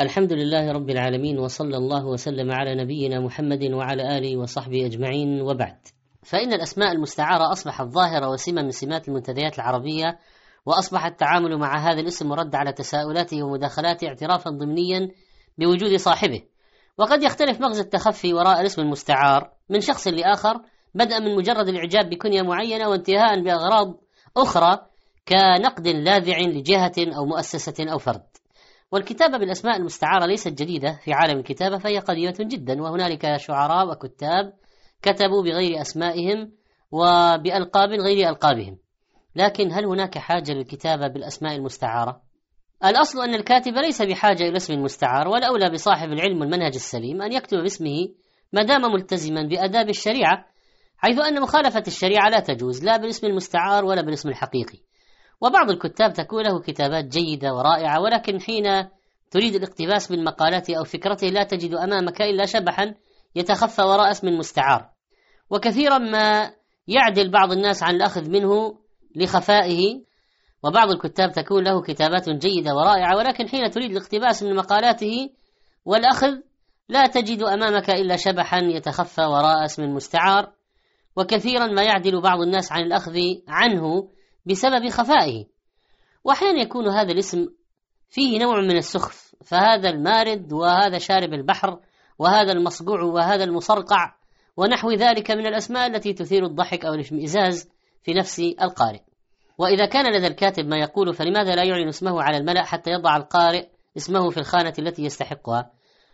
الحمد لله رب العالمين، وصلى الله وسلم على نبينا محمد وعلى آله وصحبه أجمعين، وبعد. فإن الأسماء المستعارة أصبحت ظاهرة وسمة من سمات المنتديات العربية، وأصبح التعامل مع هذا الاسم مرد على تساؤلاته ومداخلاته اعترافا ضمنيا بوجود صاحبه. وقد يختلف مغزى التخفي وراء الاسم المستعار من شخص لآخر، بدءا من مجرد الإعجاب بكنية معينة وانتهاء بأغراض أخرى كنقد لاذع لجهة أو مؤسسة أو فرد. والكتابة بالأسماء المستعارة ليست جديدة في عالم الكتابة، فهي قديمة جدا، وهنالك شعراء وكتاب كتبوا بغير أسمائهم وبألقاب غير ألقابهم. لكن هل هناك حاجة للكتابة بالأسماء المستعارة؟ الأصل أن الكاتب ليس بحاجة إلى اسم مستعار، والأولى بصاحب العلم والمنهج السليم أن يكتب باسمه ما دام ملتزما بآداب الشريعة، حيث أن مخالفة الشريعة لا تجوز لا بالاسم المستعار ولا بالاسم الحقيقي. وبعض الكتاب تكون له كتابات جيدة ورائعة، ولكن حين تريد الاقتباس من مقالته أو فكرته لا تجد أمامك إلا شبحا يتخفى وراء اسم مستعار. وكثيرا ما يعدل بعض الناس عن الأخذ منه لخفائه. وبعض الكتاب تكون له كتابات جيدة ورائعة، ولكن حين تريد الاقتباس من مقالاته والأخذ لا تجد أمامك إلا شبحا يتخفى وراء اسم مستعار. وكثيرا ما يعدل بعض الناس عن الأخذ عنه بسبب خفائه. وأحيانا يكون هذا الاسم فيه نوع من السخف، فهذا المارد وهذا شارب البحر وهذا المصقوع وهذا المصرقع ونحو ذلك من الأسماء التي تثير الضحك أو الاشمئزاز في نفس القارئ. وإذا كان لدى الكاتب ما يقول، فلماذا لا يعلن اسمه على الملأ حتى يضع القارئ اسمه في الخانة التي يستحقها؟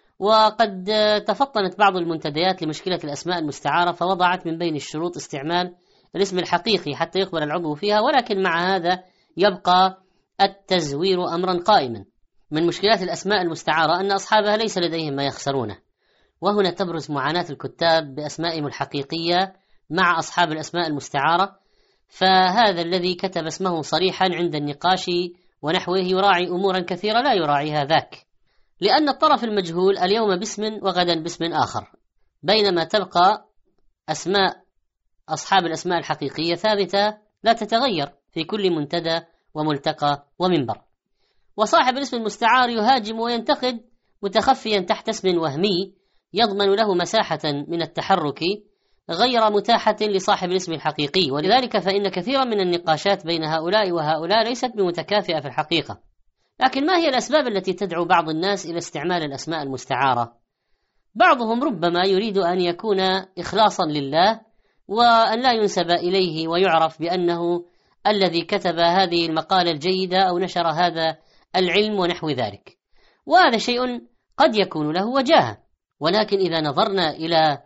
وقد تفطنت بعض المنتديات لمشكلة الأسماء المستعارة، فوضعت من بين الشروط استعمال الاسم الحقيقي حتى يقبل العضو فيها، ولكن مع هذا يبقى التزوير أمرا قائما. من مشكلات الأسماء المستعارة أن أصحابها ليس لديهم ما يخسرونه، وهنا تبرز معاناة الكتاب بأسمائهم الحقيقية مع أصحاب الأسماء المستعارة. فهذا الذي كتب اسمه صريحا عند النقاش ونحوه يراعي أمورا كثيرة لا يراعيها ذاك، لأن الطرف المجهول اليوم باسم وغدا باسم آخر، بينما تبقى أسماء أصحاب الأسماء الحقيقية ثابتة لا تتغير في كل منتدى وملتقى ومنبر. وصاحب الاسم المستعار يهاجم وينتقد متخفيا تحت اسم وهمي يضمن له مساحة من التحرك غير متاحة لصاحب الاسم الحقيقي. ولذلك فإن كثيرا من النقاشات بين هؤلاء وهؤلاء ليست بمتكافئة في الحقيقة. لكن ما هي الأسباب التي تدعو بعض الناس إلى استعمال الأسماء المستعارة؟ بعضهم ربما يريد أن يكون إخلاصا لله وأن لا ينسب إليه ويعرف بأنه الذي كتب هذه المقالة الجيدة أو نشر هذا العلم ونحو ذلك، وهذا شيء قد يكون له وجاهة. ولكن إذا نظرنا إلى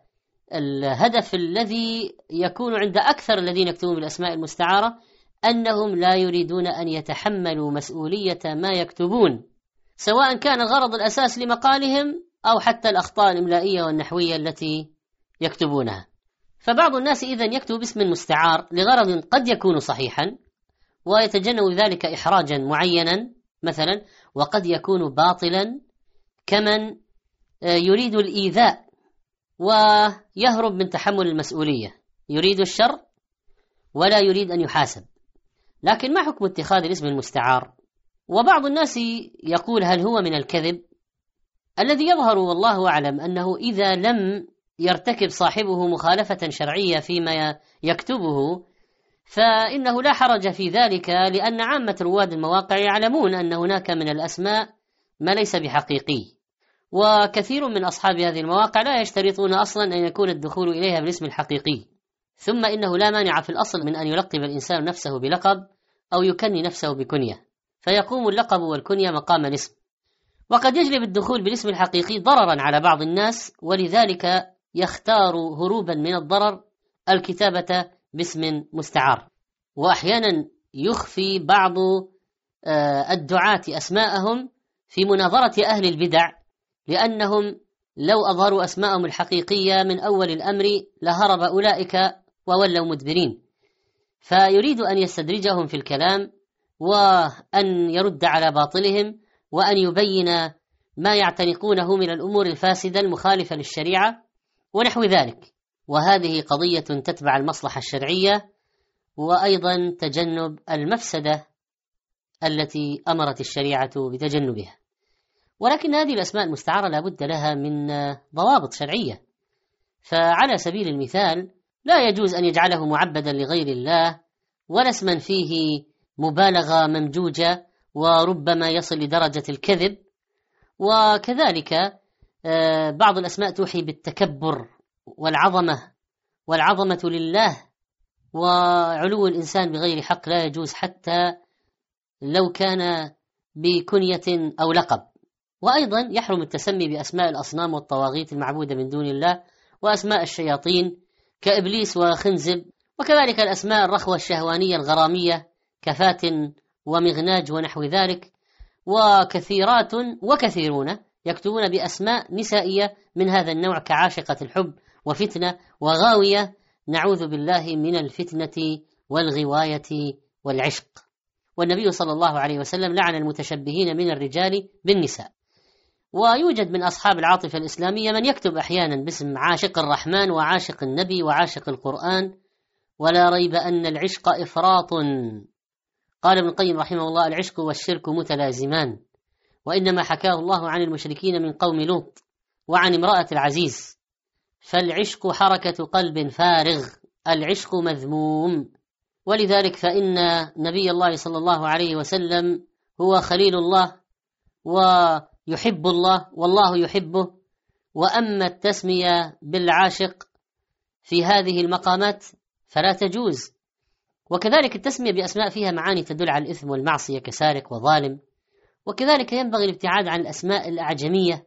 الهدف الذي يكون عند أكثر الذين يكتبون بالأسماء المستعارة، أنهم لا يريدون أن يتحملوا مسؤولية ما يكتبون، سواء كان الغرض الأساس لمقالهم أو حتى الأخطاء الإملائية والنحوية التي يكتبونها. فبعض الناس إذن يكتب باسم مستعار لغرض قد يكون صحيحا ويتجنب ذلك إحراجا معينا مثلا، وقد يكون باطلا كمن يريد الإيذاء ويهرب من تحمل المسؤولية، يريد الشر ولا يريد أن يحاسب. لكن ما حكم اتخاذ الاسم المستعار؟ وبعض الناس يقول هل هو من الكذب؟ الذي يظهر والله أعلم أنه إذا لم يرتكب صاحبه مخالفة شرعية فيما يكتبه فإنه لا حرج في ذلك، لأن عامة رواد المواقع يعلمون أن هناك من الأسماء ما ليس بحقيقي. وكثير من أصحاب هذه المواقع لا يشترطون أصلا أن يكون الدخول إليها بالاسم الحقيقي. ثم إنه لا مانع في الأصل من أن يلقب الإنسان نفسه بلقب أو يكني نفسه بكنية، فيقوم اللقب والكنية مقام الاسم. وقد يجلب الدخول بالاسم الحقيقي ضررا على بعض الناس، ولذلك يختار هروبا من الضرر الكتابة باسم مستعار. وأحيانا يخفي بعض الدعاة أسماءهم في مناظرة أهل البدع، لأنهم لو أظهروا أسماءهم الحقيقية من أول الأمر لهرب أولئك وولوا مدبرين، فيريد أن يستدرجهم في الكلام وأن يرد على باطلهم وأن يبين ما يعتنقونه من الأمور الفاسدة المخالفة للشريعة ونحو ذلك. وهذه قضية تتبع المصلحة الشرعية وأيضا تجنب المفسدة التي أمرت الشريعة بتجنبها. ولكن هذه الأسماء المستعارة لا بد لها من ضوابط شرعية. فعلى سبيل المثال لا يجوز أن يجعله معبدا لغير الله، ولا اسما فيه مبالغة ممجوجة وربما يصل لدرجة الكذب. وكذلك بعض الأسماء توحي بالتكبر والعظمة لله، وعلو الإنسان بغير حق لا يجوز حتى لو كان بكنية أو لقب. وأيضا يحرم التسمي بأسماء الأصنام والطواغيت المعبودة من دون الله، وأسماء الشياطين كإبليس وخنزب، وكذلك الأسماء الرخوة الشهوانية الغرامية كفاتن ومغناج ونحو ذلك. وكثيرات وكثيرون يكتبون بأسماء نسائية من هذا النوع كعاشقة الحب وفتنة وغاوية، نعوذ بالله من الفتنة والغواية والعشق. والنبي صلى الله عليه وسلم لعن المتشبهين من الرجال بالنساء. ويوجد من أصحاب العاطفة الإسلامية من يكتب أحيانا باسم عاشق الرحمن وعاشق النبي وعاشق القرآن، ولا ريب أن العشق إفراط. قال ابن القيم رحمه الله: العشق والشرك متلازمان، وإنما حكاه الله عن المشركين من قوم لوط وعن امرأة العزيز. فالعشق حركة قلب فارغ، العشق مذموم. ولذلك فإن نبي الله صلى الله عليه وسلم هو خليل الله ويحب الله والله يحبه. وأما التسمية بالعاشق في هذه المقامات فلا تجوز. وكذلك التسمية بأسماء فيها معاني تدل على الإثم والمعصية كسارق وظالم. وكذلك ينبغي الابتعاد عن الأسماء الأعجمية،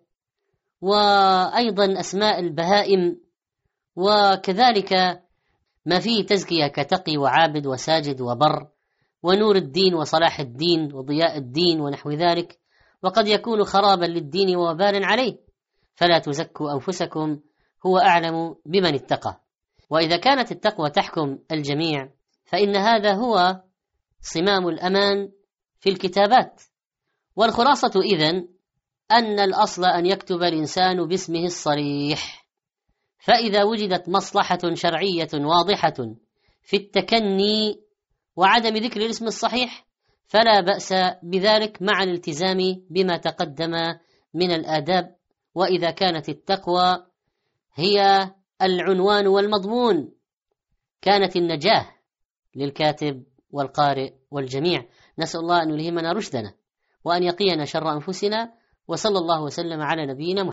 وأيضا أسماء البهائم، وكذلك ما فيه تزكية كتقي وعابد وساجد وبر ونور الدين وصلاح الدين وضياء الدين ونحو ذلك، وقد يكون خرابا للدين ووبالا عليه. فلا تزكوا أنفسكم، هو أعلم بمن اتقى. وإذا كانت التقوى تحكم الجميع فإن هذا هو صمام الأمان في الكتابات. والخلاصة إذن أن الأصل أن يكتب الإنسان باسمه الصريح، فإذا وجدت مصلحة شرعية واضحة في التكني وعدم ذكر الاسم الصحيح فلا بأس بذلك مع الالتزام بما تقدم من الآداب. وإذا كانت التقوى هي العنوان والمضمون كانت النجاة للكاتب والقارئ والجميع. نسأل الله أن يلهمنا رشدنا وأن يقينا شر أنفسنا، وصلى الله وسلم على نبينا محمد.